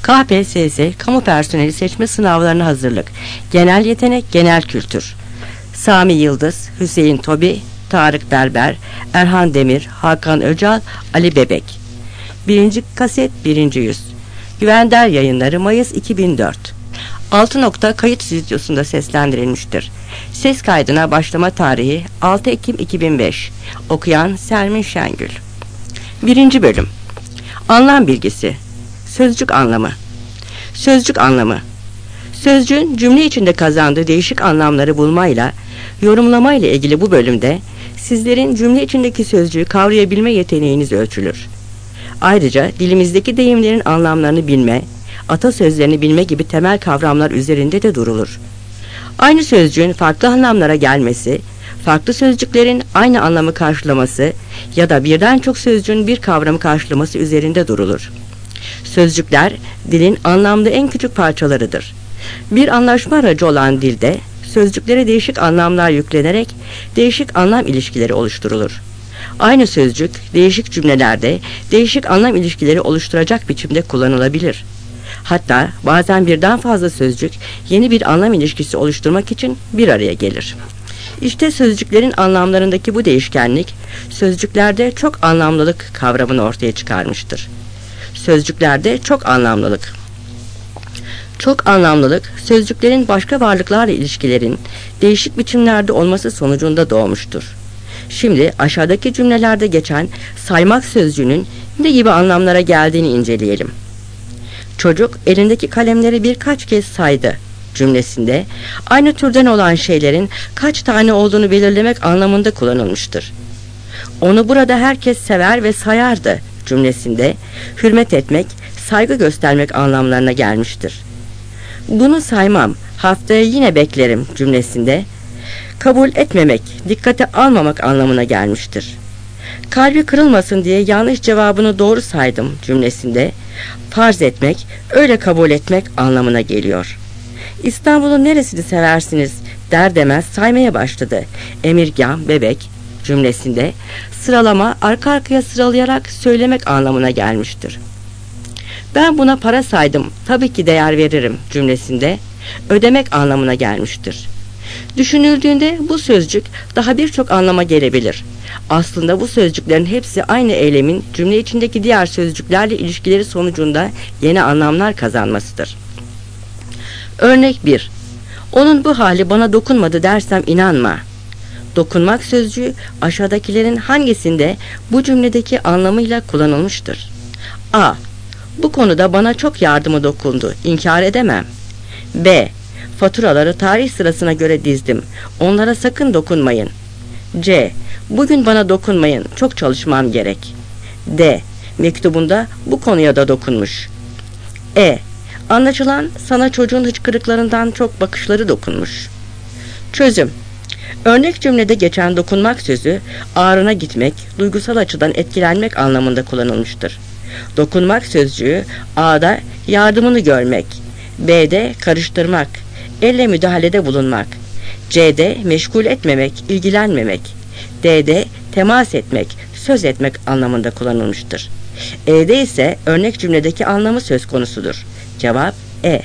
KPSS, kamu personeli seçme sınavlarına hazırlık. Genel yetenek, genel kültür. Sami Yıldız, Hüseyin Tobi, Tarık Berber, Erhan Demir, Hakan Öcal, Ali Bebek. 1. kaset 1. yüz. Güvender Yayınları, Mayıs 2004. 6 nokta kayıt stüdyosunda seslendirilmiştir. Ses kaydına başlama tarihi 6 Ekim 2005. Okuyan Sermin Şengül. 1. bölüm. Anlam bilgisi. Sözcük anlamı. Sözcük anlamı. Sözcüğün cümle içinde kazandığı değişik anlamları bulmayla, yorumlamayla ilgili bu bölümde sizlerin cümle içindeki sözcüğü kavrayabilme yeteneğiniz ölçülür. Ayrıca dilimizdeki deyimlerin anlamlarını bilme, atasözlerini bilme gibi temel kavramlar üzerinde de durulur. Aynı sözcüğün farklı anlamlara gelmesi, farklı sözcüklerin aynı anlamı karşılaması ya da birden çok sözcüğün bir kavramı karşılaması üzerinde durulur. Sözcükler, dilin anlamda en küçük parçalarıdır. Bir anlaşma aracı olan dilde, sözcüklere değişik anlamlar yüklenerek değişik anlam ilişkileri oluşturulur. Aynı sözcük, değişik cümlelerde değişik anlam ilişkileri oluşturacak biçimde kullanılabilir. Hatta bazen birden fazla sözcük yeni bir anlam ilişkisi oluşturmak için bir araya gelir. İşte sözcüklerin anlamlarındaki bu değişkenlik, sözcüklerde çok anlamlılık kavramını ortaya çıkarmıştır. Sözcüklerde çok anlamlılık. Çok anlamlılık, sözcüklerin başka varlıklarla ilişkilerin değişik biçimlerde olması sonucunda doğmuştur. Şimdi aşağıdaki cümlelerde geçen saymak sözcüğünün ne gibi anlamlara geldiğini inceleyelim. Çocuk elindeki kalemleri birkaç kez saydı cümlesinde aynı türden olan şeylerin kaç tane olduğunu belirlemek anlamında kullanılmıştır. Onu burada herkes sever ve sayardı cümlesinde hürmet etmek, saygı göstermek anlamlarına gelmiştir. Bunu saymam, haftaya yine beklerim cümlesinde kabul etmemek, dikkate almamak anlamına gelmiştir. Kalbi kırılmasın diye yanlış cevabını doğru saydım cümlesinde farz etmek, öyle kabul etmek anlamına geliyor. İstanbul'un neresini seversiniz der demez saymaya başladı. Emirgan, Bebek cümlesinde sıralama, arka arkaya sıralayarak söylemek anlamına gelmiştir. Ben buna para saydım, tabii ki değer veririm cümlesinde ödemek anlamına gelmiştir. Düşünüldüğünde bu sözcük daha birçok anlama gelebilir. Aslında bu sözcüklerin hepsi aynı eylemin cümle içindeki diğer sözcüklerle ilişkileri sonucunda yeni anlamlar kazanmasıdır. Örnek 1. Onun bu hali bana dokunmadı dersem inanma. Dokunmak sözcüğü aşağıdakilerin hangisinde bu cümledeki anlamıyla kullanılmıştır? A. Bu konuda bana çok yardımı dokundu, inkar edemem. B. Faturaları tarih sırasına göre dizdim, onlara sakın dokunmayın. C. Bugün bana dokunmayın, çok çalışmam gerek. D. Mektubunda bu konuya da dokunmuş. E. Anlaşılan sana çocuğun hıçkırıklarından çok bakışları dokunmuş. Çözüm. Örnek cümlede geçen dokunmak sözü ağrına gitmek, duygusal açıdan etkilenmek anlamında kullanılmıştır. Dokunmak sözcüğü A'da yardımını görmek, B'de karıştırmak, elle müdahalede bulunmak, C'de meşgul etmemek, ilgilenmemek, D'de temas etmek, söz etmek anlamında kullanılmıştır. E'de ise örnek cümledeki anlamı söz konusudur. Cevap E.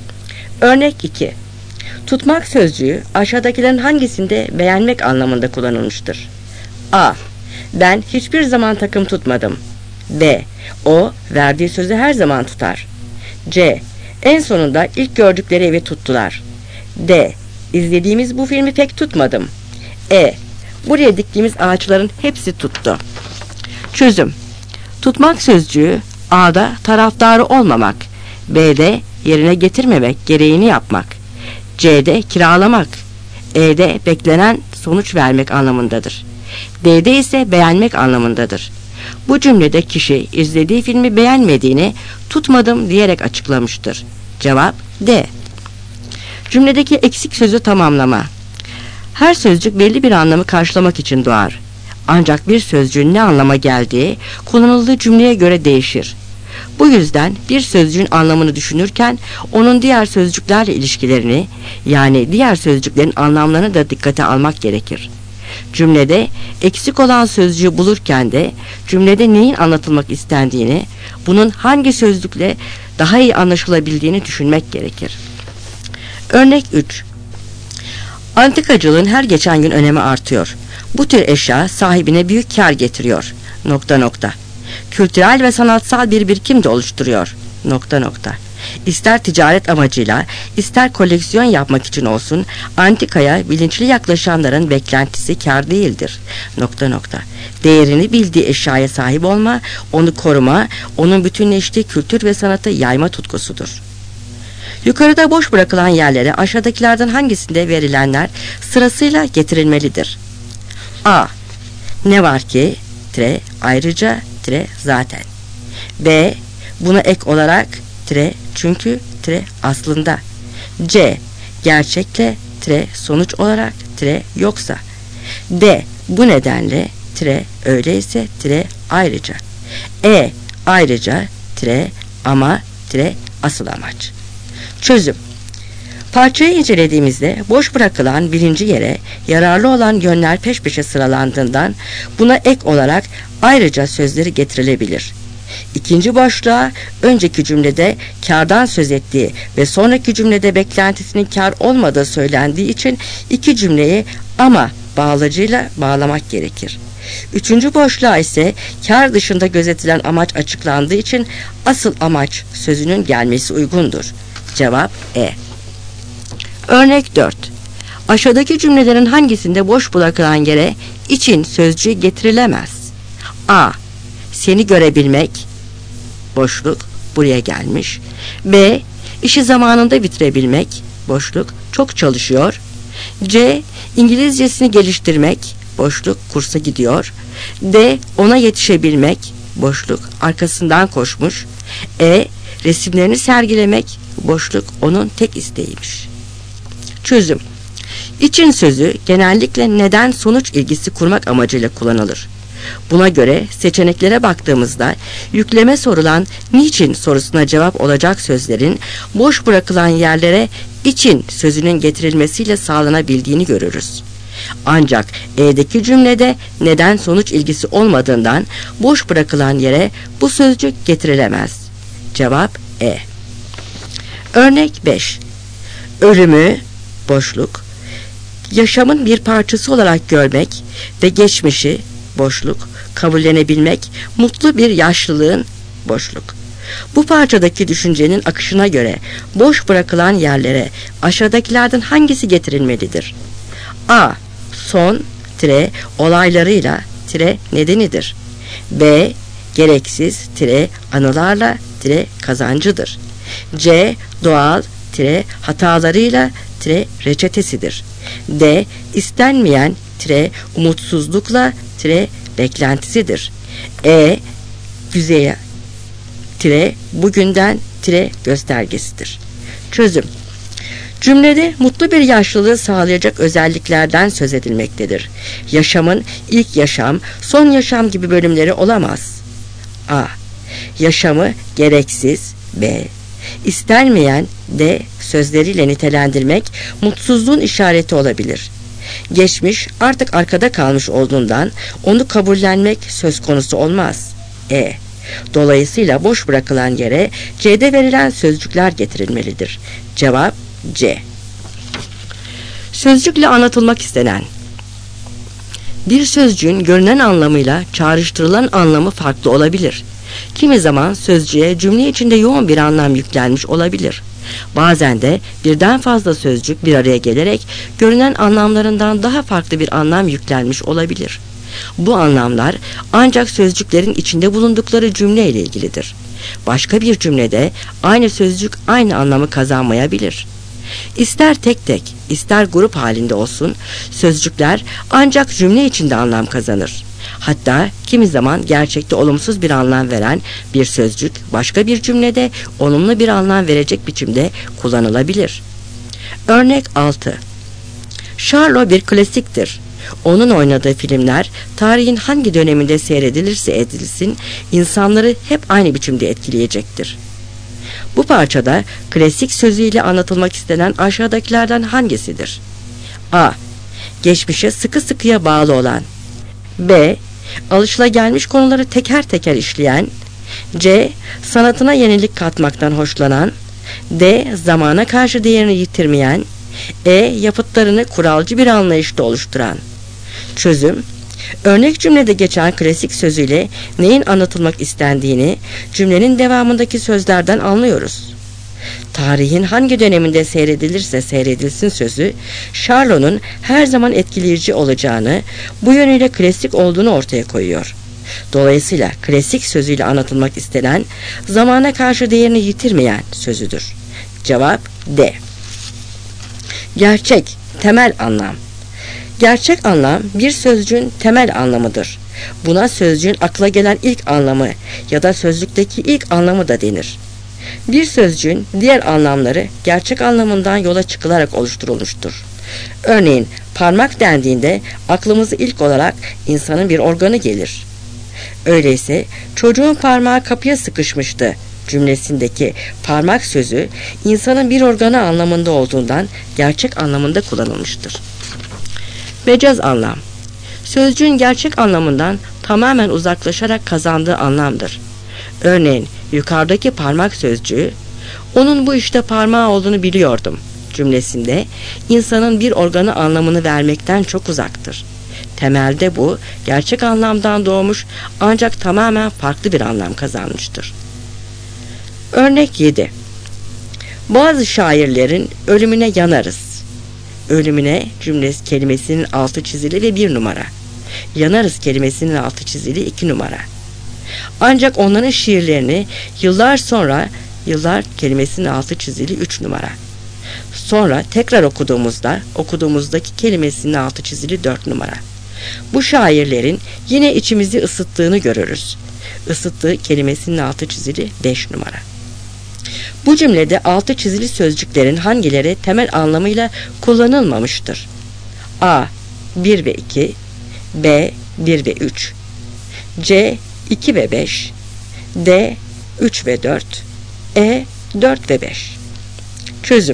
Örnek 2. Tutmak sözcüğü aşağıdakilerin hangisinde beğenmek anlamında kullanılmıştır? A. Ben hiçbir zaman takım tutmadım. B. O verdiği sözü her zaman tutar. C. En sonunda ilk gördükleri evi tuttular. D. İzlediğimiz bu filmi pek tutmadım. E. Buraya diktiğimiz ağaçların hepsi tuttu. Çözüm. Tutmak sözcüğü A'da taraftarı olmamak, B'de yerine getirmemek, gereğini yapmak, C'de kiralamak, E'de beklenen sonuç vermek anlamındadır. D'de ise beğenmek anlamındadır. Bu cümlede kişi izlediği filmi beğenmediğini tutmadım diyerek açıklamıştır. Cevap D. Cümledeki eksik sözü tamamlama. Her sözcük belli bir anlamı karşılamak için doğar. Ancak bir sözcüğün ne anlama geldiği kullanıldığı cümleye göre değişir. Bu yüzden bir sözcüğün anlamını düşünürken onun diğer sözcüklerle ilişkilerini, yani diğer sözcüklerin anlamlarını da dikkate almak gerekir. Cümlede eksik olan sözcüğü bulurken de cümlede neyin anlatılmak istendiğini, bunun hangi sözcükle daha iyi anlaşılabildiğini düşünmek gerekir. Örnek 3. Antikacılığın her geçen gün önemi artıyor. Bu tür eşya sahibine büyük kar getiriyor. Kültürel ve sanatsal bir birikim de oluşturuyor. İster ticaret amacıyla, ister koleksiyon yapmak için olsun, antikaya bilinçli yaklaşanların beklentisi kar değildir. Değerini bildiği eşyaya sahip olma, onu koruma, onun bütünleştiği kültür ve sanatı yayma tutkusudur. Yukarıda boş bırakılan yerlere aşağıdakilerden hangisinde verilenler sırasıyla getirilmelidir? A. Ne var ki, ayrıca, zaten. B. Buna ek olarak, çünkü, aslında. C. Gerçekle, sonuç olarak, yoksa. D. Bu nedenle, öyleyse, ayrıca. E. Ayrıca, ama, asıl amaç. Çözüm. Parçayı incelediğimizde boş bırakılan birinci yere yararlı olan yönler peş peşe sıralandığından buna ek olarak ayrıca sözleri getirilebilir. İkinci boşluğa önceki cümlede kârdan söz ettiği ve sonraki cümlede beklentisinin kâr olmadığı söylendiği için iki cümleyi ama bağlacıyla bağlamak gerekir. Üçüncü boşluğa ise kâr dışında gözetilen amaç açıklandığı için asıl amaç sözünün gelmesi uygundur. Cevap E. Örnek 4. Aşağıdaki cümlelerin hangisinde boş bırakılan yere için sözcüğü getirilemez? A. Seni görebilmek, boşluk, buraya gelmiş. B. İşi zamanında bitirebilmek, boşluk, çok çalışıyor. C. İngilizcesini geliştirmek, boşluk, kursa gidiyor. D. Ona yetişebilmek, boşluk, arkasından koşmuş. E. Resimlerini sergilemek, boşluk, onun tek isteğiymiş. Çözüm. İçin sözü genellikle neden sonuç ilgisi kurmak amacıyla kullanılır. Buna göre seçeneklere baktığımızda yükleme sorulan niçin sorusuna cevap olacak sözlerin boş bırakılan yerlere için sözünün getirilmesiyle sağlanabildiğini görürüz. Ancak E'deki cümlede neden sonuç ilgisi olmadığından boş bırakılan yere bu sözcük getirilemez. Cevap E. Örnek 5. Ölümü, boşluk, yaşamın bir parçası olarak görmek ve geçmişi, boşluk, kabullenebilmek, mutlu bir yaşlılığın, boşluk. Bu parçadaki düşüncenin akışına göre boş bırakılan yerlere aşağıdakilerden hangisi getirilmelidir? A. Son, olaylarıyla, nedenidir. B. Gereksiz, anılarla, kazancıdır. C. Doğal, hatalarıyla, reçetesidir. D. İstenmeyen, umutsuzlukla, beklentisidir. E. Güzeye, bugünden, göstergesidir. Çözüm. Cümlede mutlu bir yaşlılığı sağlayacak özelliklerden söz edilmektedir. Yaşamın ilk yaşam, son yaşam gibi bölümleri olamaz. A. Yaşamı gereksiz, B. İstenmeyen, D. Sözleriyle nitelendirmek mutsuzluğun işareti olabilir. Geçmiş artık arkada kalmış olduğundan onu kabullenmek söz konusu olmaz. E. Dolayısıyla boş bırakılan yere C'de verilen sözcükler getirilmelidir. Cevap C. Sözcükle anlatılmak istenen. Bir sözcüğün görünen anlamıyla çağrıştırılan anlamı farklı olabilir. Kimi zaman sözcüğe cümle içinde yoğun bir anlam yüklenmiş olabilir. Bazen de birden fazla sözcük bir araya gelerek görünen anlamlarından daha farklı bir anlam yüklenmiş olabilir. Bu anlamlar ancak sözcüklerin içinde bulundukları cümle ile ilgilidir. Başka bir cümlede aynı sözcük aynı anlamı kazanmayabilir. İster tek tek, ister grup halinde olsun, sözcükler ancak cümle içinde anlam kazanır. Hatta kimi zaman gerçekte olumsuz bir anlam veren bir sözcük başka bir cümlede olumlu bir anlam verecek biçimde kullanılabilir. Örnek 6. Charlot bir klasiktir. Onun oynadığı filmler tarihin hangi döneminde seyredilirse edilsin insanları hep aynı biçimde etkileyecektir. Bu parçada klasik sözüyle anlatılmak istenen aşağıdakilerden hangisidir? A. Geçmişe sıkı sıkıya bağlı olan. B. Alışılagelmiş konuları teker teker işleyen. C. Sanatına yenilik katmaktan hoşlanan. D. Zamana karşı değerini yitirmeyen. E. Yapıtlarını kuralcı bir anlayışta oluşturan. Çözüm: örnek cümlede geçen klasik sözüyle neyin anlatılmak istendiğini cümlenin devamındaki sözlerden anlıyoruz. Tarihin hangi döneminde seyredilirse seyredilsin sözü, Charlot'un her zaman etkileyici olacağını, bu yönüyle klasik olduğunu ortaya koyuyor. Dolayısıyla klasik sözüyle anlatılmak istenen, zamana karşı değerini yitirmeyen sözüdür. Cevap D. Gerçek, temel anlam. Gerçek anlam bir sözcüğün temel anlamıdır. Buna sözcüğün akla gelen ilk anlamı ya da sözlükteki ilk anlamı da denir. Bir sözcüğün diğer anlamları gerçek anlamından yola çıkılarak oluşturulmuştur. Örneğin parmak dendiğinde aklımıza ilk olarak insanın bir organı gelir. Öyleyse çocuğun parmağı kapıya sıkışmıştı cümlesindeki parmak sözü insanın bir organı anlamında olduğundan gerçek anlamında kullanılmıştır. Mecaz anlam. Sözcüğün gerçek anlamından tamamen uzaklaşarak kazandığı anlamdır. Örneğin yukarıdaki parmak sözcüğü, onun bu işte parmağı olduğunu biliyordum cümlesinde insanın bir organı anlamını vermekten çok uzaktır. Temelde bu gerçek anlamdan doğmuş ancak tamamen farklı bir anlam kazanmıştır. Örnek 7. Bazı şairlerin ölümüne yanarız. Ölümüne cümlesi kelimesinin altı çizili ve 1 numara. Yanarız kelimesinin altı çizili 2 numara. Ancak onların şiirlerini yıllar sonra, yıllar kelimesinin altı çizili 3 numara. Sonra tekrar okuduğumuzdaki kelimesinin altı çizili 4 numara. Bu şairlerin yine içimizi ısıttığını görürüz. Isıttığı kelimesinin altı çizili 5 numara. Bu cümlede altı çizili sözcüklerin hangileri temel anlamıyla kullanılmamıştır? A. 1 ve 2, B. 1 ve 3, C. 2 ve 5, D. 3 ve 4, E. 4 ve 5. Çözüm: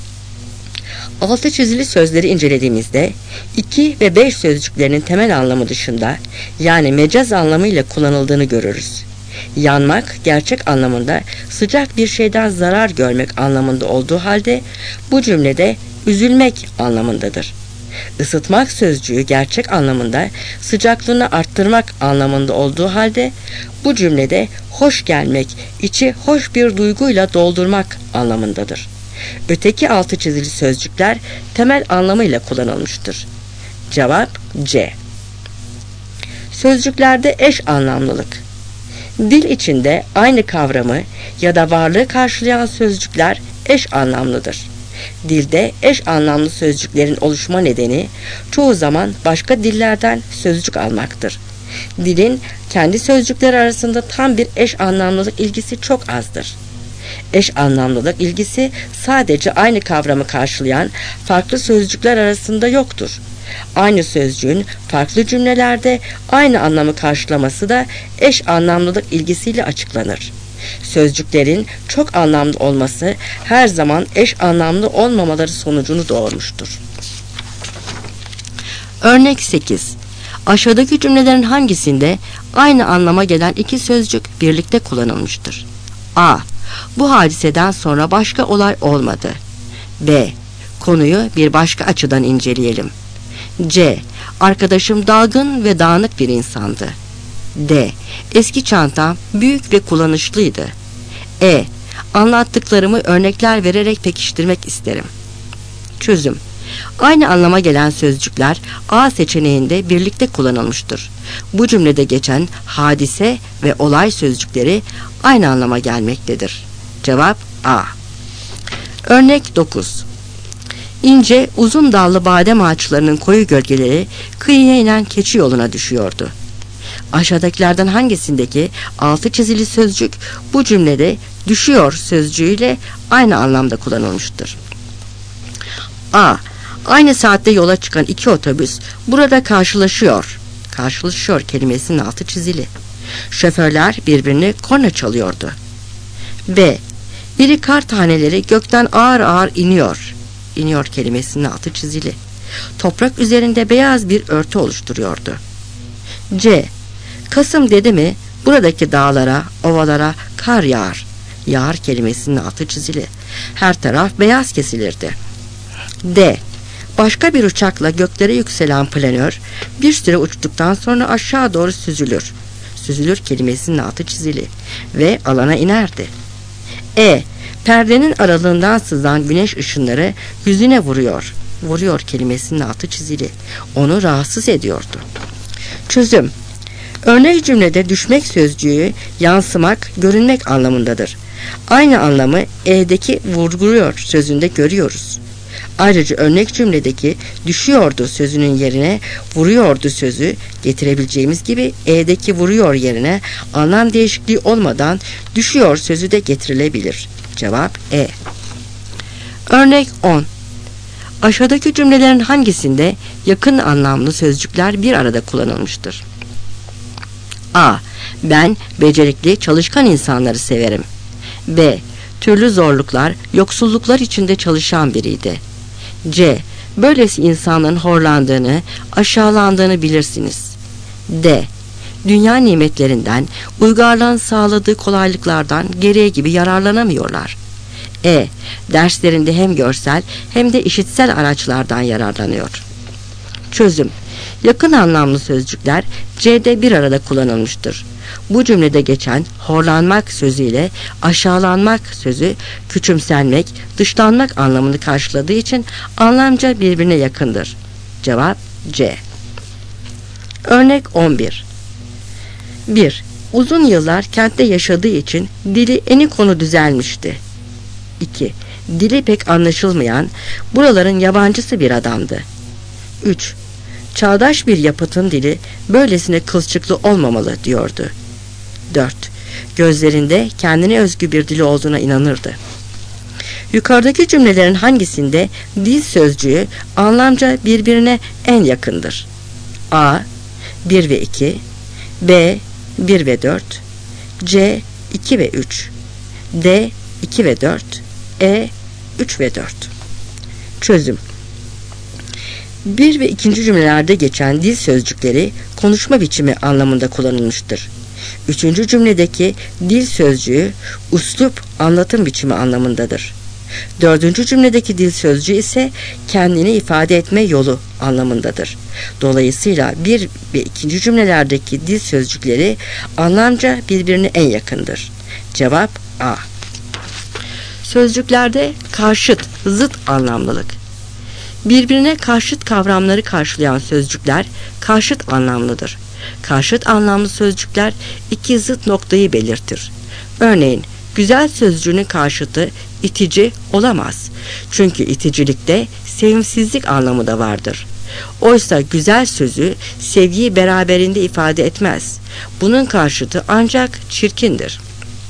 altı çizili sözleri incelediğimizde 2 ve 5 sözcüklerinin temel anlamı dışında, yani mecaz anlamıyla kullanıldığını görürüz. Yanmak gerçek anlamında sıcak bir şeyden zarar görmek anlamında olduğu halde bu cümlede üzülmek anlamındadır. Isıtmak sözcüğü gerçek anlamında sıcaklığını arttırmak anlamında olduğu halde bu cümlede hoş gelmek, içi hoş bir duyguyla doldurmak anlamındadır. Öteki altı çizili sözcükler temel anlamıyla kullanılmıştır. Cevap C. Sözcüklerde eş anlamlılık. Dil içinde aynı kavramı ya da varlığı karşılayan sözcükler eş anlamlıdır. Dilde eş anlamlı sözcüklerin oluşma nedeni çoğu zaman başka dillerden sözcük almaktır. Dilin kendi sözcükleri arasında tam bir eş anlamlılık ilgisi çok azdır. Eş anlamlılık ilgisi sadece aynı kavramı karşılayan farklı sözcükler arasında yoktur. Aynı sözcüğün farklı cümlelerde aynı anlamı karşılaması da eş anlamlılık ilgisiyle açıklanır. Sözcüklerin çok anlamlı olması her zaman eş anlamlı olmamaları sonucunu doğurmuştur. Örnek 8. Aşağıdaki cümlelerin hangisinde aynı anlama gelen iki sözcük birlikte kullanılmıştır? A. Bu hadiseden sonra başka olay olmadı. B. Konuyu bir başka açıdan inceleyelim. C. Arkadaşım dalgın ve dağınık bir insandı. D. Eski çantam büyük ve kullanışlıydı. E. Anlattıklarımı örnekler vererek pekiştirmek isterim. Çözüm: aynı anlama gelen sözcükler A seçeneğinde birlikte kullanılmıştır. Bu cümlede geçen hadise ve olay sözcükleri aynı anlama gelmektedir. Cevap A. Örnek 9. İnce, uzun dallı badem ağaçlarının koyu gölgeleri kıyıya inen keçi yoluna düşüyordu. Aşağıdakilerden hangisindeki altı çizili sözcük bu cümlede düşüyor sözcüğüyle aynı anlamda kullanılmıştır? A. Aynı saatte yola çıkan iki otobüs burada karşılaşıyor. Karşılaşıyor kelimesinin altı çizili. Şoförler birbirini korna çalıyordu. B. Biri kar taneleri gökten ağır ağır iniyor. İniyor kelimesinin altı çizili. Toprak üzerinde beyaz bir örtü oluşturuyordu. C. Kasım dedi mi Buradaki dağlara, ovalara kar yağar. Yağar kelimesinin altı çizili. Her taraf beyaz kesilirdi. D. Başka bir uçakla göklere yükselen planör bir süre uçtuktan sonra aşağı doğru süzülür. Süzülür kelimesinin altı çizili ve alana inerdi. E. Perdenin aralığından sızan güneş ışınları yüzüne vuruyor. Vuruyor kelimesinin altı çizili. Onu rahatsız ediyordu. Çözüm. Örnek cümlede düşmek sözcüğü yansımak, görünmek anlamındadır. Aynı anlamı E'deki vurguluyor sözünde görüyoruz. Ayrıca örnek cümledeki düşüyordu sözünün yerine vuruyordu sözü getirebileceğimiz gibi E'deki vuruyor yerine anlam değişikliği olmadan düşüyor sözü de getirilebilir. Cevap E. Örnek 10. Aşağıdaki cümlelerin hangisinde yakın anlamlı sözcükler bir arada kullanılmıştır? A. Ben becerikli, çalışkan insanları severim. B. Türlü zorluklar, yoksulluklar içinde çalışan biriydi. C. Böylesi insanların horlandığını, aşağılandığını bilirsiniz. D. Dünya nimetlerinden, uygarlığın sağladığı kolaylıklardan gereği gibi yararlanamıyorlar. E. Derslerinde hem görsel hem de işitsel araçlardan yararlanıyor. Çözüm. Yakın anlamlı sözcükler C'de bir arada kullanılmıştır. Bu cümlede geçen horlanmak sözüyle aşağılanmak sözü küçümsenmek, dışlanmak anlamını karşıladığı için anlamca birbirine yakındır. Cevap C. Örnek 11. 1. Uzun yıllar kentte yaşadığı için dili eni konu düzelmişti. 2. Dili pek anlaşılmayan, buraların yabancısı bir adamdı. 3. Çağdaş bir yapıtın dili böylesine kılçıklı olmamalı diyordu. 4. Gözlerinde kendine özgü bir dili olduğuna inanırdı. Yukarıdaki cümlelerin hangisinde dil sözcüğü anlamca birbirine en yakındır? A. 1 ve 2, B. 1 ve 4, C. 2 ve 3, D. 2 ve 4, E. 3 ve 4. Çözüm. 1 ve 2. cümlelerde geçen dil sözcükleri konuşma biçimi anlamında kullanılmıştır. 3. cümledeki dil sözcüğü uslup, anlatım biçimi anlamındadır. 4. cümledeki dil sözcüğü ise kendini ifade etme yolu anlamındadır. Dolayısıyla 1 ve 2. cümlelerdeki dil sözcükleri anlamca birbirine en yakındır. Cevap A. Sözcüklerde karşıt, zıt anlamlılık. Birbirine karşıt kavramları karşılayan sözcükler karşıt anlamlıdır. Karşıt anlamlı sözcükler iki zıt noktayı belirtir. Örneğin güzel sözcüğünün karşıtı itici olamaz. Çünkü iticilikte sevimsizlik anlamı da vardır. Oysa güzel sözü sevgiyi beraberinde ifade etmez. Bunun karşıtı ancak çirkindir.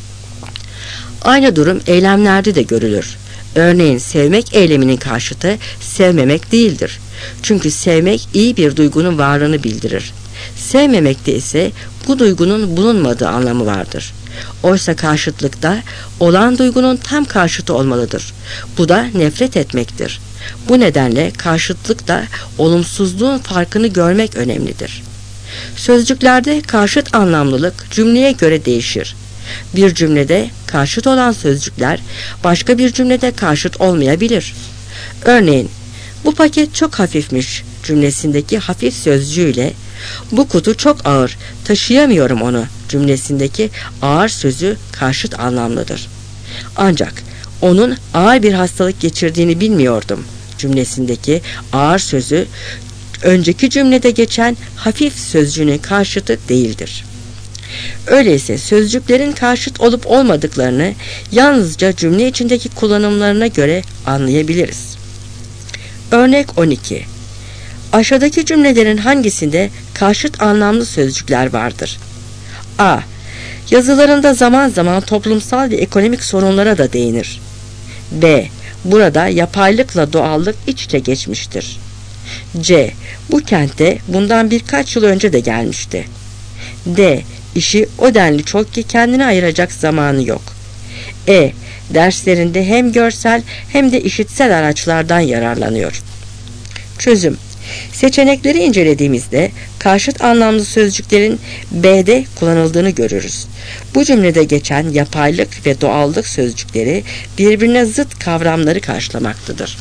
Aynı durum eylemlerde de görülür. Örneğin sevmek eyleminin karşıtı sevmemek değildir. Çünkü sevmek iyi bir duygunun varlığını bildirir. Sevmemekte ise bu duygunun bulunmadığı anlamı vardır. Oysa karşıtlıkta olan duygunun tam karşıtı olmalıdır. Bu da nefret etmektir. Bu nedenle karşıtlıkta olumsuzluğun farkını görmek önemlidir. Sözcüklerde karşıt anlamlılık cümleye göre değişir. Bir cümlede karşıt olan sözcükler başka bir cümlede karşıt olmayabilir. Örneğin bu paket çok hafifmiş cümlesindeki hafif sözcüğüyle bu kutu çok ağır, taşıyamıyorum onu cümlesindeki ağır sözü karşıt anlamlıdır. Ancak onun ağır bir hastalık geçirdiğini bilmiyordum cümlesindeki ağır sözü önceki cümlede geçen hafif sözcüğünün karşıtı değildir. Öyleyse sözcüklerin karşıt olup olmadıklarını yalnızca cümle içindeki kullanımlarına göre anlayabiliriz. Örnek 12. Aşağıdaki cümlelerin hangisinde karşıt anlamlı sözcükler vardır? A. Yazılarında zaman zaman toplumsal ve ekonomik sorunlara da değinir. B. Burada yapaylıkla doğallık iç içe geçmiştir. C. Bu kente bundan birkaç yıl önce de gelmişti. D. İşi o denli çok ki kendine ayıracak zamanı yok. E. Derslerinde hem görsel hem de işitsel araçlardan yararlanıyor. Çözüm. Seçenekleri incelediğimizde karşıt anlamlı sözcüklerin B'de kullanıldığını görürüz. Bu cümlede geçen yapaylık ve doğallık sözcükleri birbirine zıt kavramları karşılamaktadır.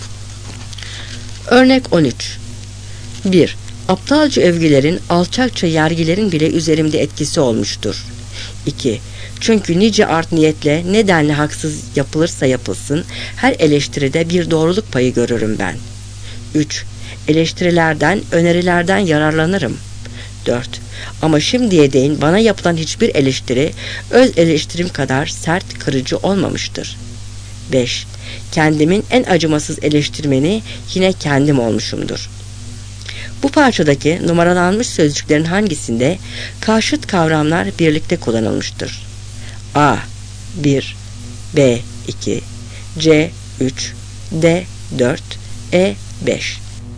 Örnek 13. 1. Aptalca övgülerin, alçakça yergilerin bile üzerimde etkisi olmuştur. 2. Çünkü nice art niyetle nedenle haksız yapılırsa yapılsın, her eleştiride bir doğruluk payı görürüm ben. 3. Eleştirilerden, önerilerden yararlanırım. 4. Ama şimdiye değin bana yapılan hiçbir eleştiri, öz eleştirim kadar sert, kırıcı olmamıştır. 5. Kendimin en acımasız eleştirmeni yine kendim olmuşumdur. Bu parçadaki numaralanmış sözcüklerin hangisinde karşıt kavramlar birlikte kullanılmıştır? A. 1, B. 2, C. 3, D. 4, E. 5.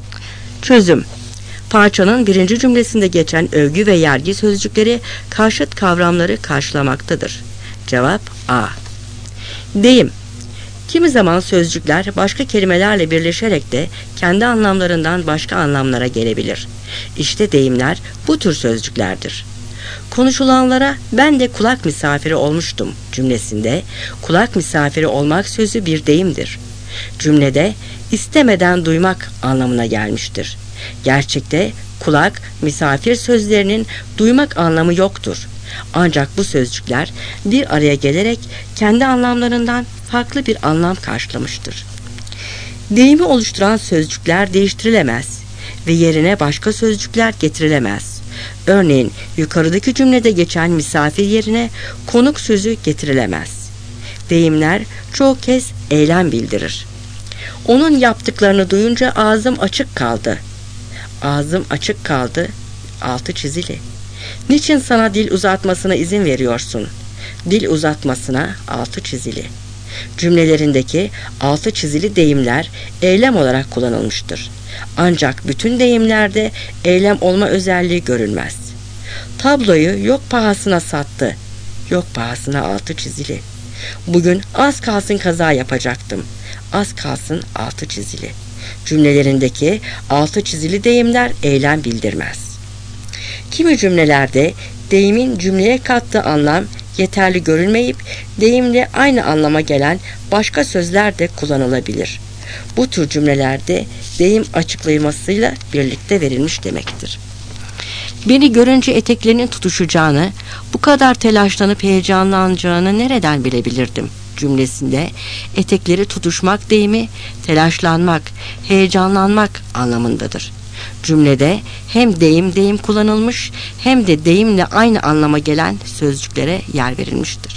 Çözüm. Parçanın birinci cümlesinde geçen övgü ve yergi sözcükleri karşıt kavramları karşılamaktadır. Cevap A. Deyim. Kimi zaman sözcükler başka kelimelerle birleşerek de kendi anlamlarından başka anlamlara gelebilir. İşte deyimler bu tür sözcüklerdir. Konuşulanlara ben de kulak misafiri olmuştum cümlesinde kulak misafiri olmak sözü bir deyimdir. Cümlede istemeden duymak anlamına gelmiştir. Gerçekte kulak, misafir sözlerinin duymak anlamı yoktur. Ancak bu sözcükler bir araya gelerek kendi anlamlarından farklı bir anlam karşılamıştır. Deyimi oluşturan sözcükler değiştirilemez ve yerine başka sözcükler getirilemez. Örneğin yukarıdaki cümlede geçen misafir yerine konuk sözü getirilemez. Deyimler çoğu kez eylem bildirir. Onun yaptıklarını duyunca ağzım açık kaldı. Ağzım açık kaldı, altı çizili. Niçin sana dil uzatmasına izin veriyorsun? Dil uzatmasına altı çizili. Cümlelerindeki altı çizili deyimler eylem olarak kullanılmıştır. Ancak bütün deyimlerde eylem olma özelliği görülmez. Tabloyu yok pahasına sattı. Yok pahasına altı çizili. Bugün az kalsın kaza yapacaktım. Az kalsın altı çizili. Cümlelerindeki altı çizili deyimler eylem bildirmez. Kimi cümlelerde deyimin cümleye kattığı anlam yeterli görülmeyip deyimle aynı anlama gelen başka sözler de kullanılabilir. Bu tür cümlelerde deyim açıklamasıyla birlikte verilmiş demektir. Beni görünce eteklerinin tutuşacağını, bu kadar telaşlanıp heyecanlanacağını nereden bilebilirdim cümlesinde etekleri tutuşmak deyimi telaşlanmak, heyecanlanmak anlamındadır. Cümlede hem deyim kullanılmış hem de deyimle aynı anlama gelen sözcüklere yer verilmiştir.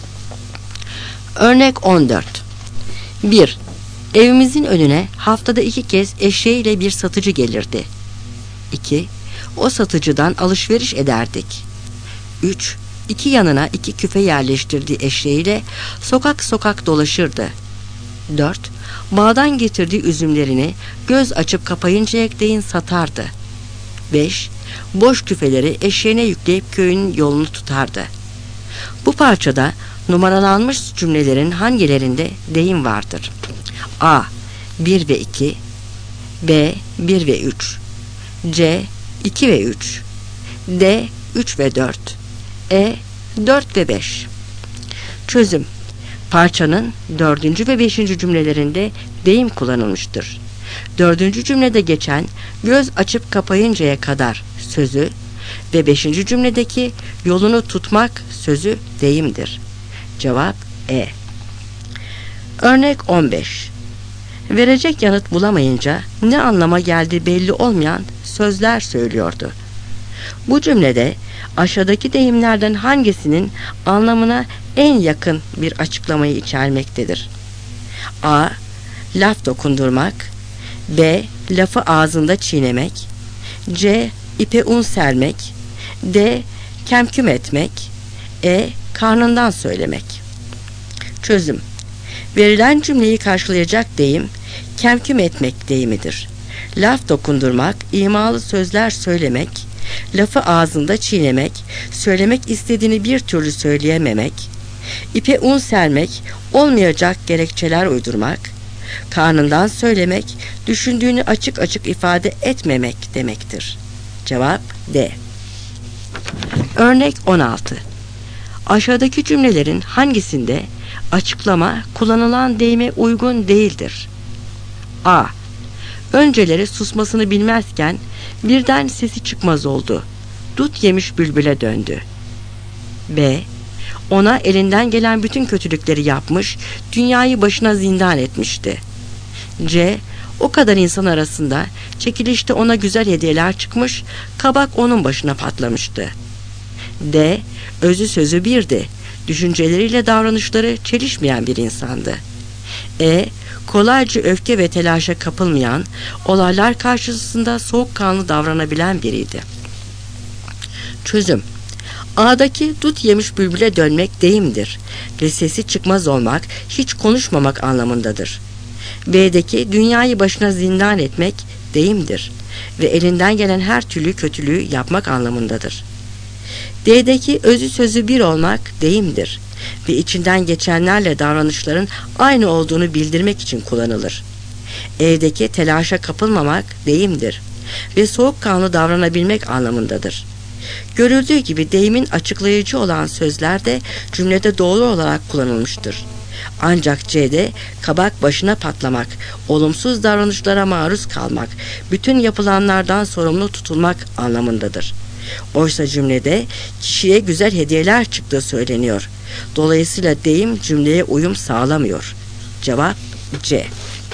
Örnek 14. 1. Evimizin önüne haftada 2 kez eşeğiyle bir satıcı gelirdi. 2. O satıcıdan alışveriş ederdik. 3. İki yanına 2 küfe yerleştirdiği eşeğiyle sokak sokak dolaşırdı. 4. Bağdan getirdiği üzümlerini göz açıp kapayıncaya değin satardı. 5. Boş küfeleri eşeğine yükleyip köyün yolunu tutardı. Bu parçada numaralanmış cümlelerin hangilerinde deyim vardır? A. 1 ve 2, B. 1 ve 3, C. 2 ve 3, D. 3 ve 4, E. 4 ve 5. Çözüm. Parçanın 4. ve 5. cümlelerinde deyim kullanılmıştır. 4. cümlede geçen göz açıp kapayıncaya kadar sözü ve 5. cümledeki yolunu tutmak sözü deyimdir. Cevap E. Örnek 15. Verecek yanıt bulamayınca ne anlama geldiği belli olmayan sözler söylüyordu. Bu cümlede aşağıdaki deyimlerden hangisinin anlamına en yakın bir açıklamayı içermektedir? A. Laf dokundurmak, B. Lafı ağzında çiğnemek, C. İpe un sermek, D. Kemküm etmek, E. Karnından söylemek. Çözüm. Verilen cümleyi karşılayacak deyim kemküm etmek deyimidir. Laf dokundurmak, imalı sözler söylemek, lafı ağzında çiğnemek, söylemek istediğini bir türlü söyleyememek, ipe un sermek, olmayacak gerekçeler uydurmak, Karnından söylemek, düşündüğünü açık açık ifade etmemek demektir. Cevap D. Örnek 16. Aşağıdaki cümlelerin hangisinde açıklama kullanılan deyime uygun değildir? A. Önceleri susmasını bilmezken birden sesi çıkmaz oldu. Dut yemiş bülbüle döndü. B. Ona elinden gelen bütün kötülükleri yapmış, dünyayı başına zindan etmişti. C. O kadar insan arasında çekilişte ona güzel hediyeler çıkmış, kabak onun başına patlamıştı. D. Özü sözü birdi. Düşünceleriyle davranışları çelişmeyen bir insandı. E. Kolayca öfke ve telaşa kapılmayan, olaylar karşısında soğukkanlı davranabilen biriydi. Çözüm. A'daki dut yemiş bülbüle dönmek deyimdir ve sesi çıkmaz olmak, hiç konuşmamak anlamındadır. B'deki dünyayı başına zindan etmek deyimdir ve elinden gelen her türlü kötülüğü yapmak anlamındadır. D'deki özü sözü bir olmak deyimdir ve içinden geçenlerle davranışların aynı olduğunu bildirmek için kullanılır. E'deki telaşa kapılmamak deyimdir ve soğukkanlı davranabilmek anlamındadır. Görüldüğü gibi deyimin açıklayıcı olan sözler de cümlede doğru olarak kullanılmıştır. Ancak C'de kabak başına patlamak, olumsuz davranışlara maruz kalmak, bütün yapılanlardan sorumlu tutulmak anlamındadır. Oysa cümlede kişiye güzel hediyeler çıktığı söyleniyor. Dolayısıyla deyim cümleye uyum sağlamıyor. Cevap C.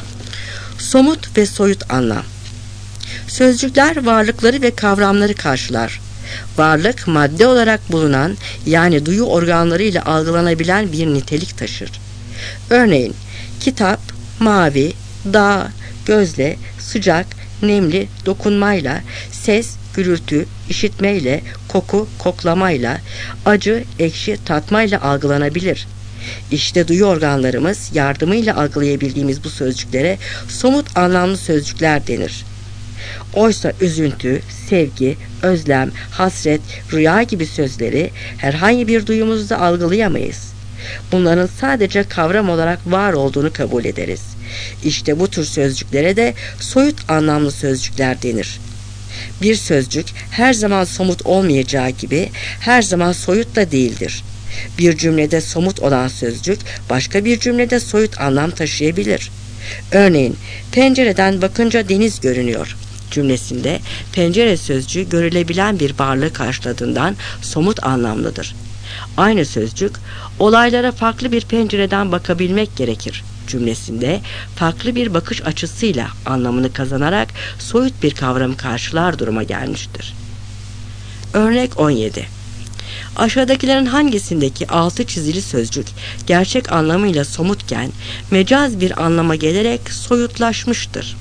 Somut ve soyut anlam. Sözcükler varlıkları ve kavramları karşılar. Varlık madde olarak bulunan, yani duyu organlarıyla algılanabilen bir nitelik taşır. Örneğin kitap, mavi, dağ, gözle, sıcak, nemli dokunmayla, ses, gürültü, işitmeyle, koku, koklamayla, acı, ekşi, tatmayla algılanabilir. İşte duyu organlarımız yardımıyla algılayabildiğimiz bu sözcüklere somut anlamlı sözcükler denir. Oysa üzüntü, sevgi, özlem, hasret, rüya gibi sözleri herhangi bir duyumuzda algılayamayız. Bunların sadece kavram olarak var olduğunu kabul ederiz. İşte bu tür sözcüklere de soyut anlamlı sözcükler denir. Bir sözcük her zaman somut olmayacağı gibi her zaman soyut da değildir. Bir cümlede somut olan sözcük başka bir cümlede soyut anlam taşıyabilir. Örneğin pencereden bakınca deniz görünüyor cümlesinde pencere sözcüğü görülebilen bir varlığı karşıladığından somut anlamlıdır. Aynı sözcük olaylara farklı bir pencereden bakabilmek gerekir cümlesinde farklı bir bakış açısıyla anlamını kazanarak soyut bir kavramı karşılar duruma gelmiştir. Örnek 17. Aşağıdakilerin hangisindeki altı çizili sözcük gerçek anlamıyla somutken mecaz bir anlama gelerek soyutlaşmıştır?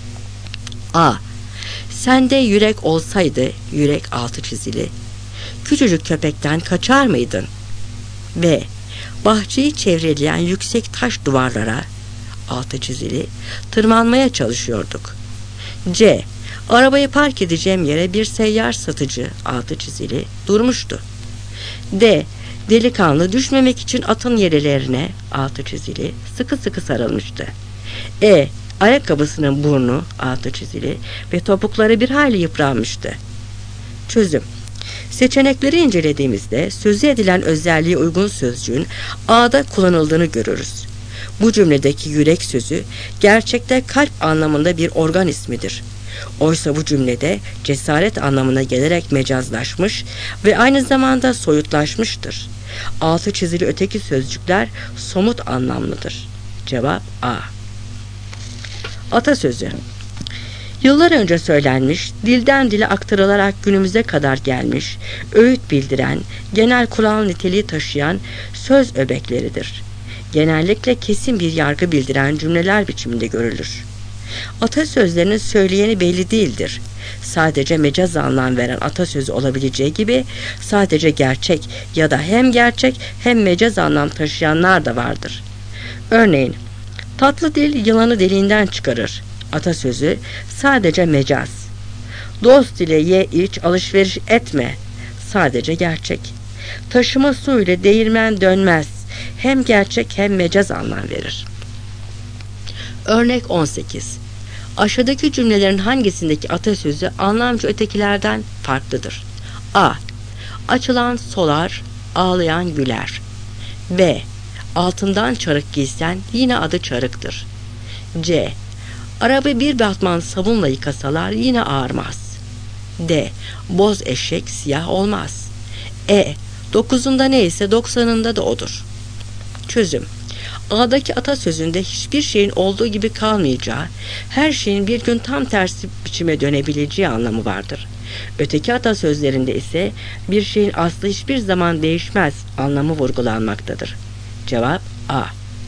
A. Sende yürek olsaydı, yürek altı çizili, küçücük köpekten kaçar mıydın? B. Bahçeyi çevreleyen yüksek taş duvarlara, altı çizili, tırmanmaya çalışıyorduk. C. Arabayı park edeceğim yere bir seyyar satıcı, altı çizili, durmuştu. D. Delikanlı düşmemek için atın yelelerine, altı çizili, sıkı sıkı sarılmıştı. E. Ayakkabısının burnu, altı çizili ve topukları bir hayli yıpranmıştı. Çözüm. Seçenekleri incelediğimizde sözü edilen özelliğe uygun sözcüğün A'da kullanıldığını görürüz. Bu cümledeki yürek sözü gerçekte kalp anlamında bir organ ismidir. Oysa bu cümlede cesaret anlamına gelerek mecazlaşmış ve aynı zamanda soyutlaşmıştır. Altı çizili öteki sözcükler somut anlamlıdır. Cevap A. Atasözü. Yıllar önce söylenmiş, dilden dile aktarılarak günümüze kadar gelmiş, öğüt bildiren, genel kural niteliği taşıyan söz öbekleridir. Genellikle kesin bir yargı bildiren cümleler biçiminde görülür. Atasözlerinin söyleyeni belli değildir. Sadece mecaz anlam veren atasözü olabileceği gibi sadece gerçek ya da hem gerçek hem mecaz anlam taşıyanlar da vardır. Örneğin, tatlı dil yılanı deliğinden çıkarır. Atasözü sadece mecaz. Dost ile ye iç alışveriş etme. Sadece gerçek. Taşıma su ile değirmen dönmez. Hem gerçek hem mecaz anlam verir. Örnek 18. Aşağıdaki cümlelerin hangisindeki atasözü anlamca ötekilerden farklıdır? A. Açılan solar, ağlayan güler. B. Altından çarık giysen yine adı çarıktır. C. Araba bir batman sabunla yıkasalar yine ağarmaz. D. Boz eşek siyah olmaz. E. 9'unda neyse 90'ında da odur. Çözüm. A'daki atasözünde hiçbir şeyin olduğu gibi kalmayacağı, her şeyin bir gün tam tersi biçime dönebileceği anlamı vardır. Öteki atasözlerinde ise bir şeyin aslı hiçbir zaman değişmez anlamı vurgulanmaktadır. Cevap A.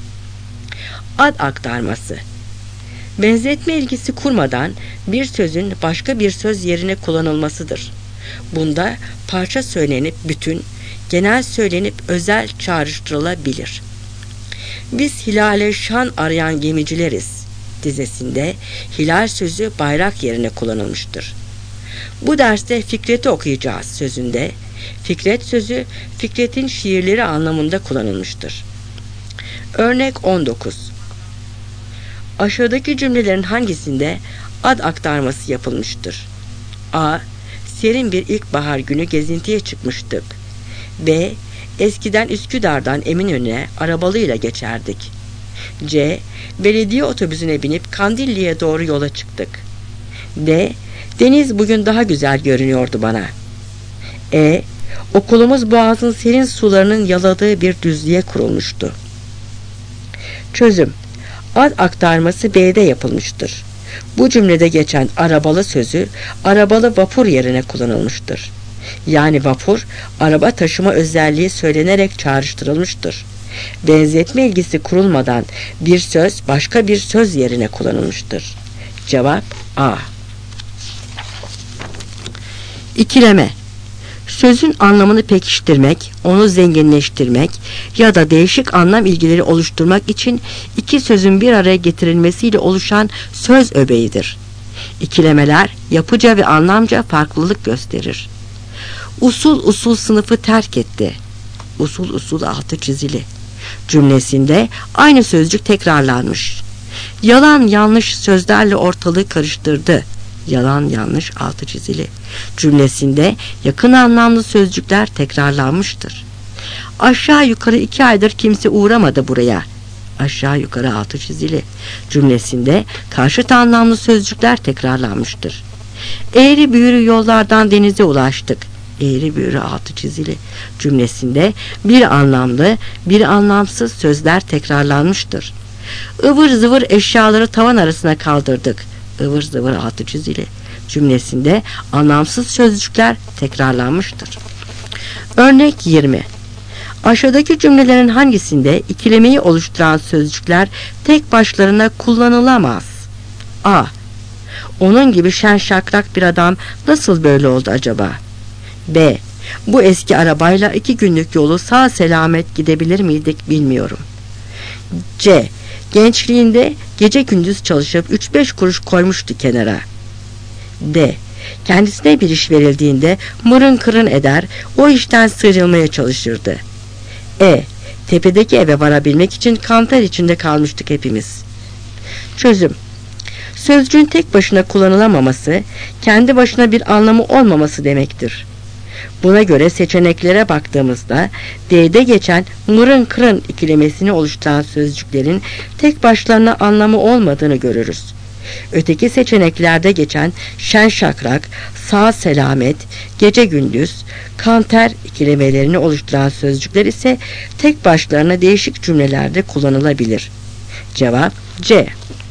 Ad aktarması. Benzetme ilgisi kurmadan bir sözün başka bir söz yerine kullanılmasıdır. Bunda parça söylenip bütün, genel söylenip özel çağrıştırılabilir. Biz hilale şan arayan gemicileriz dizesinde hilal sözü bayrak yerine kullanılmıştır. Bu derste Fikret'i okuyacağız sözünde Fikret sözü Fikret'in şiirleri anlamında kullanılmıştır. Örnek 19. Aşağıdaki cümlelerin hangisinde ad aktarması yapılmıştır? A. Serin bir ilkbahar günü gezintiye çıkmıştık. B. Eskiden Üsküdar'dan Eminönü'ne arabalıyla geçerdik. C. Belediye otobüsüne binip Kandilli'ye doğru yola çıktık. D. Deniz bugün daha güzel görünüyordu bana. E. Okulumuz boğazın serin sularının yaladığı bir düzlüğe kurulmuştu. Çözüm. Ad aktarması B'de yapılmıştır. Bu cümlede geçen arabalı sözü arabalı vapur yerine kullanılmıştır. Yani vapur, araba taşıma özelliği söylenerek çağrıştırılmıştır. Benzetme ilgisi kurulmadan bir söz başka bir söz yerine kullanılmıştır. Cevap A. İkileme. Sözün anlamını pekiştirmek, onu zenginleştirmek ya da değişik anlam ilgileri oluşturmak için iki sözün bir araya getirilmesiyle oluşan söz öbeğidir. İkilemeler yapıca ve anlamca farklılık gösterir. Usul usul sınıfı terk etti. Usul usul altı çizili. Cümlesinde aynı sözcük tekrarlanmış. Yalan yanlış sözlerle ortalığı karıştırdı. Yalan yanlış altı çizili. Cümlesinde yakın anlamlı sözcükler tekrarlanmıştır. Aşağı yukarı 2 aydır kimse uğramadı buraya. Aşağı yukarı altı çizili. Cümlesinde karşıt anlamlı sözcükler tekrarlanmıştır. Eğri büğrü yollardan denize ulaştık. Eğri büğrü altı çizili. Cümlesinde bir anlamlı, bir anlamsız sözler tekrarlanmıştır. Ivır zıvır eşyaları tavan arasına kaldırdık. Ivır zıvır altı çizili. Cümlesinde anlamsız sözcükler tekrarlanmıştır. Örnek 20. Aşağıdaki cümlelerin hangisinde ikilemeyi oluşturan sözcükler tek başlarına kullanılamaz? A. Onun gibi şen şakrak bir adam nasıl böyle oldu acaba? B. Bu eski arabayla 2 günlük yolu sağ selamet gidebilir miydik bilmiyorum. C. Gençliğinde gece gündüz çalışıp 3-5 kuruş koymuştu kenara. D. Kendisine bir iş verildiğinde mırın kırın eder, o işten sıyrılmaya çalışırdı. E. Tepedeki eve varabilmek için kanter içinde kalmıştık hepimiz. Çözüm. Sözcüğün tek başına kullanılamaması, kendi başına bir anlamı olmaması demektir. Buna göre seçeneklere baktığımızda D'de geçen mırın kırın ikilemesini oluşturan sözcüklerin tek başlarına anlamı olmadığını görürüz. Öteki seçeneklerde geçen şen şakrak, sağ selamet, gece gündüz, kanter ikilemelerini oluşturan sözcükler ise tek başlarına değişik cümlelerde kullanılabilir. Cevap C.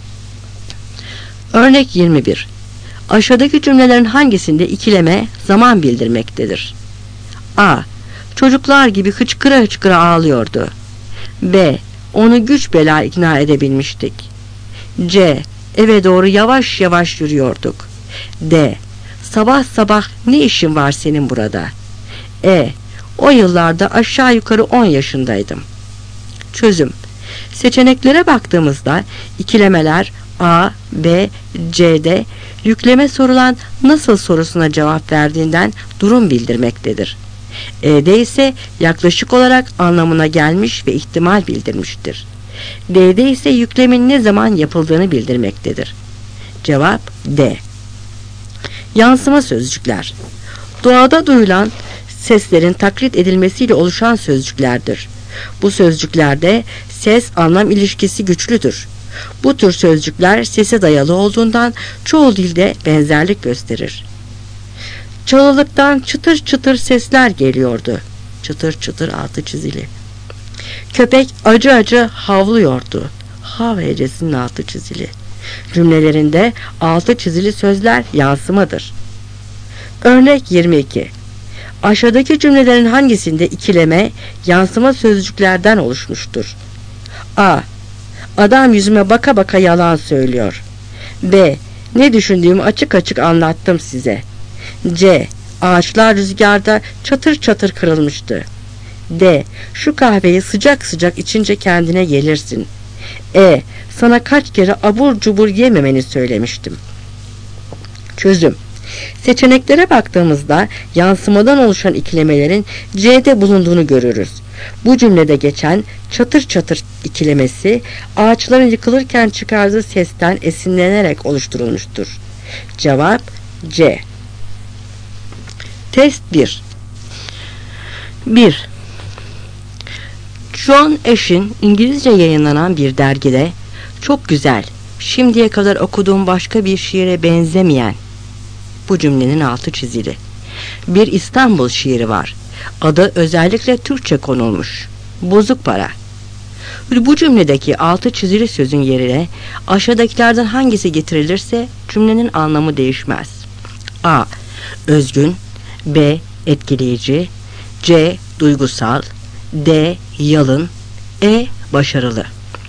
Örnek 21. Aşağıdaki cümlelerin hangisinde ikileme zaman bildirmektedir? A. Çocuklar gibi hıçkıra hıçkıra ağlıyordu. B. Onu güç bela ikna edebilmiştik. C. Eve doğru yavaş yavaş yürüyorduk. D. Sabah sabah ne işin var senin burada? E. O yıllarda aşağı yukarı 10 yaşındaydım. Çözüm. Seçeneklere baktığımızda ikilemeler A, B, C'de yükleme sorulan nasıl sorusuna cevap verdiğinden durum bildirmektedir. E'de ise yaklaşık olarak anlamına gelmiş ve ihtimal bildirmiştir. D'de ise yüklemin ne zaman yapıldığını bildirmektedir. Cevap D. Yansıma sözcükler. Doğada duyulan seslerin taklit edilmesiyle oluşan sözcüklerdir. Bu sözcüklerde ses-anlam ilişkisi güçlüdür. Bu tür sözcükler sese dayalı olduğundan çoğu dilde benzerlik gösterir. Çalılıktan çıtır çıtır sesler geliyordu. Çıtır çıtır altı çizili. Köpek acı acı havlıyordu. Hav hecesinin altı çizili. Cümlelerinde altı çizili sözler yansımadır. Örnek 22. Aşağıdaki cümlelerin hangisinde ikileme yansıma sözcüklerden oluşmuştur? A. Adam yüzüme baka baka yalan söylüyor. B. Ne düşündüğümü açık açık anlattım size. C. Ağaçlar rüzgarda çatır çatır kırılmıştı. D. Şu kahveyi sıcak sıcak içince kendine gelirsin. E. Sana kaç kere abur cubur yememeni söylemiştim. Çözüm. Seçeneklere baktığımızda yansımadan oluşan ikilemelerin C'de bulunduğunu görürüz. Bu cümlede geçen çatır çatır ikilemesi ağaçların yıkılırken çıkardığı sesten esinlenerek oluşturulmuştur. Cevap C. Test 1. 1. John Ash'in İngilizce yayınlanan bir dergide çok güzel, şimdiye kadar okuduğum başka bir şiire benzemeyen, bu cümlenin altı çizili, bir İstanbul şiiri var. Adı özellikle Türkçe konulmuş. Bozuk para. Bu cümledeki altı çizili sözün yerine aşağıdakilerden hangisi getirilirse cümlenin anlamı değişmez. A. Özgün. B. Etkileyici. C. Duygusal. D. Yalın. E. Başarılı.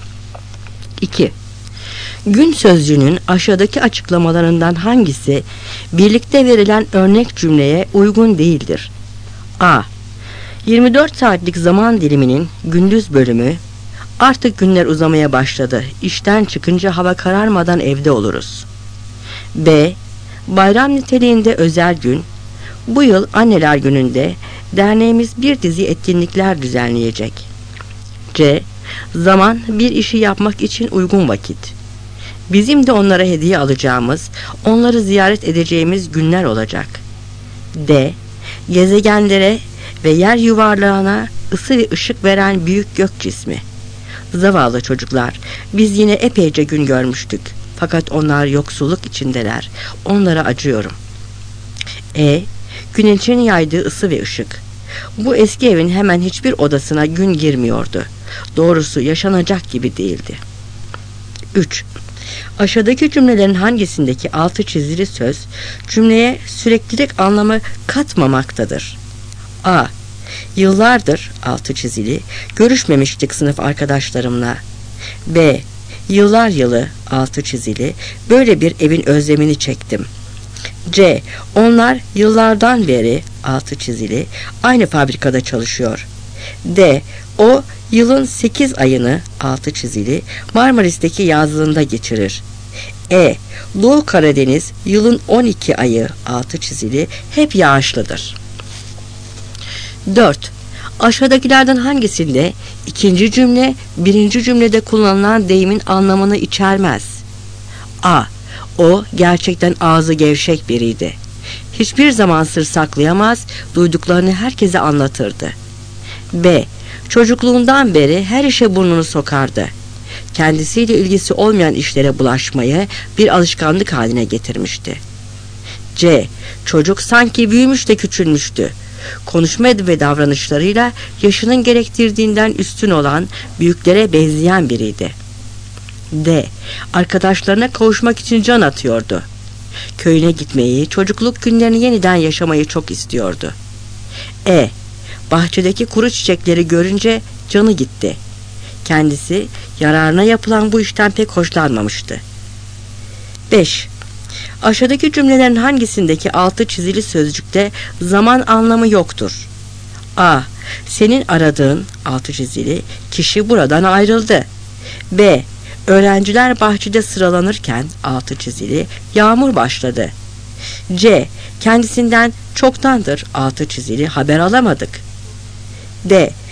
2. Gün sözcüğünün aşağıdaki açıklamalarından hangisi birlikte verilen örnek cümleye uygun değildir? A. 24 saatlik zaman diliminin gündüz bölümü, artık günler uzamaya başladı, işten çıkınca hava kararmadan evde oluruz. B. Bayram niteliğinde özel gün, bu yıl Anneler Günü'nde derneğimiz bir dizi etkinlikler düzenleyecek. C. Zaman bir işi yapmak için uygun vakit. Bizim de onlara hediye alacağımız, onları ziyaret edeceğimiz günler olacak. D. Gezegenlere ve yer yuvarlağına ısı ve ışık veren büyük gök cismi. Zavallı çocuklar, biz yine epeyce gün görmüştük. Fakat onlar yoksulluk içindeler. Onlara acıyorum. E. Güneşin yaydığı ısı ve ışık. Bu eski evin hemen hiçbir odasına gün girmiyordu. Doğrusu yaşanacak gibi değildi. 3. Aşağıdaki cümlelerin hangisindeki altı çizili söz cümleye süreklilik anlamı katmamaktadır? A. Yıllardır altı çizili görüşmemiştik sınıf arkadaşlarımla. B. Yıllar yılı altı çizili böyle bir evin özlemini çektim. C. Onlar yıllardan beri altı çizili aynı fabrikada çalışıyor. D. O yılın 8 ayını altı çizili Marmaris'teki yazlığında geçirir. E. Doğu Karadeniz yılın 12 ayı altı çizili hep yağışlıdır. 4. Aşağıdakilerden hangisinde ikinci cümle birinci cümlede kullanılan deyimin anlamını içermez? A. O gerçekten ağzı gevşek biriydi. Hiçbir zaman sır saklayamaz, duyduklarını herkese anlatırdı. B. Çocukluğundan beri her işe burnunu sokardı. Kendisiyle ilgisi olmayan işlere bulaşmayı bir alışkanlık haline getirmişti. C. Çocuk sanki büyümüş de küçülmüştü. Konuşma ve davranışlarıyla yaşının gerektirdiğinden üstün olan, büyüklere benzeyen biriydi. D. Arkadaşlarına kavuşmak için can atıyordu. Köyüne gitmeyi, çocukluk günlerini yeniden yaşamayı çok istiyordu. E. Bahçedeki kuru çiçekleri görünce canı gitti. Kendisi yararına yapılan bu işten pek hoşlanmamıştı. 5. Aşağıdaki cümlelerin hangisindeki altı çizili sözcükte zaman anlamı yoktur? A. Senin aradığın altı çizili kişi buradan ayrıldı. B. Öğrenciler bahçede sıralanırken altı çizili yağmur başladı. C. Kendisinden çoktandır altı çizili haber alamadık. D.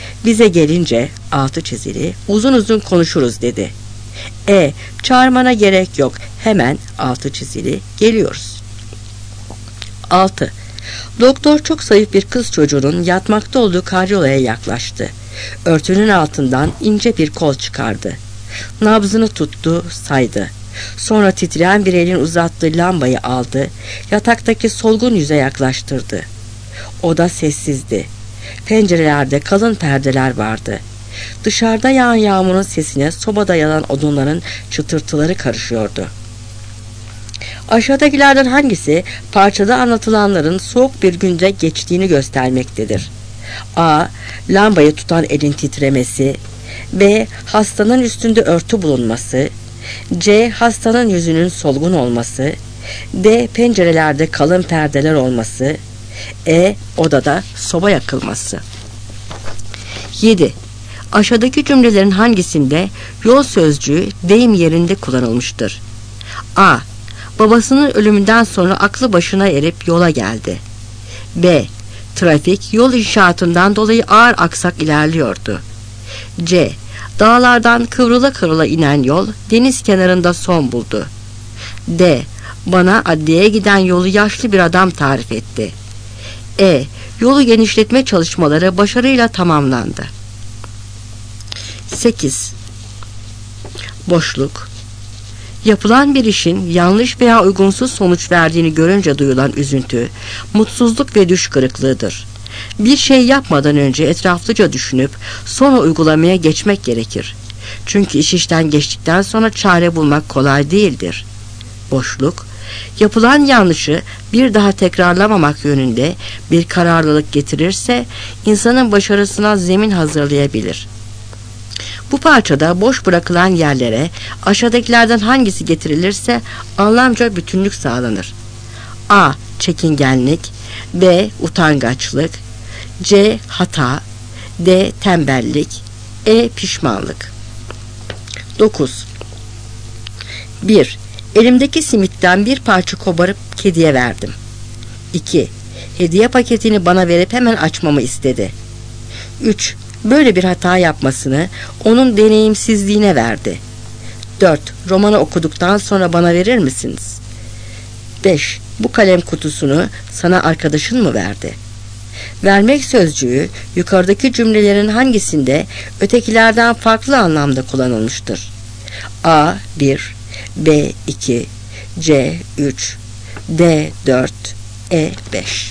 Bize gelince altı çizili uzun uzun konuşuruz dedi. Çağırmana gerek yok, hemen altı çizili geliyoruz. 6. Doktor çok zayıf bir kız çocuğunun yatmakta olduğu karyolaya yaklaştı. Örtünün altından ince bir kol çıkardı. Nabzını tuttu, saydı. Sonra titreyen bir elin uzattığı lambayı aldı, yataktaki solgun yüze yaklaştırdı. Oda sessizdi. Pencerelerde kalın perdeler vardı. Dışarıda yağan yağmurun sesine sobada yanan odunların çıtırtıları karışıyordu. Aşağıdakilerden hangisi parçada anlatılanların soğuk bir günde geçtiğini göstermektedir? A. Lambayı tutan elin titremesi. B. Hastanın üstünde örtü bulunması. C. Hastanın yüzünün solgun olması. D. Pencerelerde kalın perdeler olması. Odada soba yakılması. 7. Aşağıdaki cümlelerin hangisinde yol sözcüğü deyim yerinde kullanılmıştır? A. Babasının ölümünden sonra aklı başına erip yola geldi. B. Trafik yol inşaatından dolayı ağır aksak ilerliyordu. C. Dağlardan kıvrıla kıvrıla inen yol deniz kenarında son buldu. D. Bana adliyeye giden yolu yaşlı bir adam tarif etti. Yolu genişletme çalışmaları başarıyla tamamlandı. 8. Boşluk. Yapılan bir işin yanlış veya uygunsuz sonuç verdiğini görünce duyulan üzüntü, mutsuzluk ve düş kırıklığıdır. Bir şey yapmadan önce etraflıca düşünüp sonra uygulamaya geçmek gerekir. Çünkü iş işten geçtikten sonra çare bulmak kolay değildir. Boşluk, yapılan yanlışı bir daha tekrarlamamak yönünde bir kararlılık getirirse insanın başarısına zemin hazırlayabilir. Bu parçada boş bırakılan yerlere aşağıdakilerden hangisi getirilirse anlamca bütünlük sağlanır. A. Çekingenlik. B. Utangaçlık. C. Hata. D. Tembellik. Pişmanlık. 9. 1. Elimdeki simitten bir parça koparıp kediye verdim. 2. Hediye paketini bana verip hemen açmamı istedi. 3. Böyle bir hata yapmasını onun deneyimsizliğine verdi. 4. Romanı okuduktan sonra bana verir misiniz? 5. Bu kalem kutusunu sana arkadaşın mı verdi? Vermek sözcüğü yukarıdaki cümlelerin hangisinde ötekilerden farklı anlamda kullanılmıştır? A. 1. B. 2. C. 3. D. 4. 5.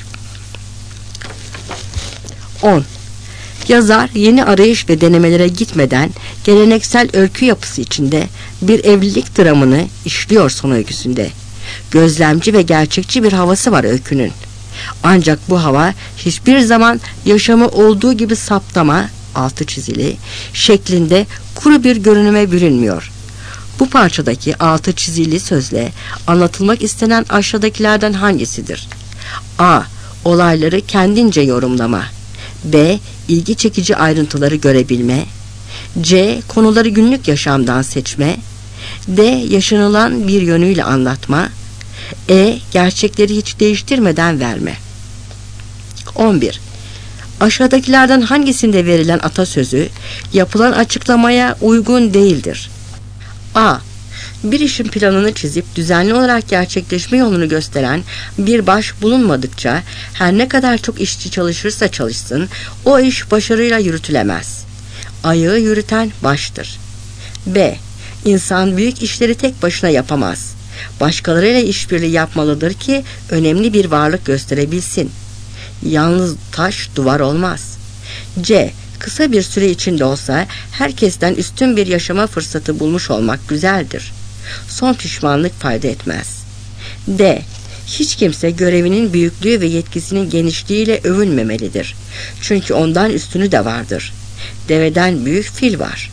10. Yazar yeni arayış ve denemelere gitmeden geleneksel öykü yapısı içinde bir evlilik dramını işliyor son öyküsünde. Gözlemci ve gerçekçi bir havası var öykünün. Ancak bu hava hiçbir zaman yaşamı olduğu gibi saptama, altı çizili, şeklinde kuru bir görünüme bürünmüyor. Bu parçadaki altı çizili sözle anlatılmak istenen aşağıdakilerden hangisidir? A. Olayları kendince yorumlama. B. İlgi çekici ayrıntıları görebilme. C. Konuları günlük yaşamdan seçme. D. Yaşanılan bir yönüyle anlatma. Gerçekleri hiç değiştirmeden verme. 11. Aşağıdakilerden hangisinde verilen atasözü yapılan açıklamaya uygun değildir? A. Bir işin planını çizip düzenli olarak gerçekleşme yolunu gösteren bir baş bulunmadıkça her ne kadar çok işçi çalışırsa çalışsın o iş başarıyla yürütülemez. Ayağı yürüten baştır. B. İnsan büyük işleri tek başına yapamaz. Başkalarıyla işbirliği yapmalıdır ki önemli bir varlık gösterebilsin. Yalnız taş duvar olmaz. C. Kısa bir süre içinde olsa herkesten üstün bir yaşama fırsatı bulmuş olmak güzeldir. Son pişmanlık fayda etmez. D. Hiç kimse görevinin büyüklüğü ve yetkisinin genişliğiyle övünmemelidir. Çünkü ondan üstünü de vardır. Deveden büyük fil var.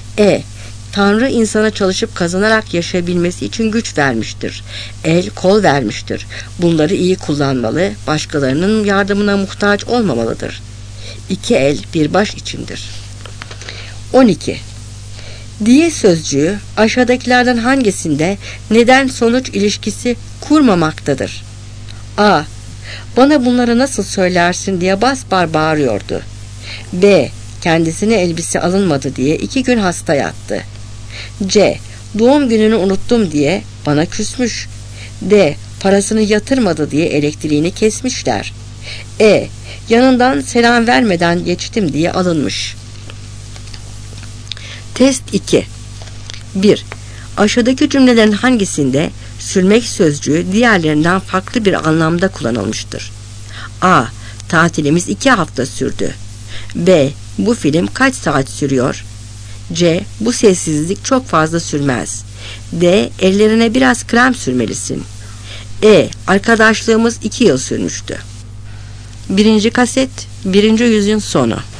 Tanrı insana çalışıp kazanarak yaşayabilmesi için güç vermiştir. El, kol vermiştir. Bunları iyi kullanmalı, başkalarının yardımına muhtaç olmamalıdır. 2 el bir baş içindir. 12. Diye sözcüğü aşağıdakilerden hangisinde neden sonuç ilişkisi kurmamaktadır? A. Bana bunları nasıl söylersin diye basbar bağırıyordu. B. kendisine elbise alınmadı diye 2 gün hasta yattı. C. Doğum gününü unuttum diye bana küsmüş. D. Parasını yatırmadı diye elektriğini kesmişler. E. Yanından selam vermeden geçtim diye alınmış. Test 2. 1. Aşağıdaki cümlelerin hangisinde sürmek sözcüğü diğerlerinden farklı bir anlamda kullanılmıştır? A. Tatilimiz 2 hafta sürdü. B. Bu film kaç saat sürüyor? C. Bu sessizlik çok fazla sürmez. D. Ellerine biraz krem sürmelisin. E. Arkadaşlığımız 2 yıl sürmüştü. 1. kaset 1. yüzyıl sonu.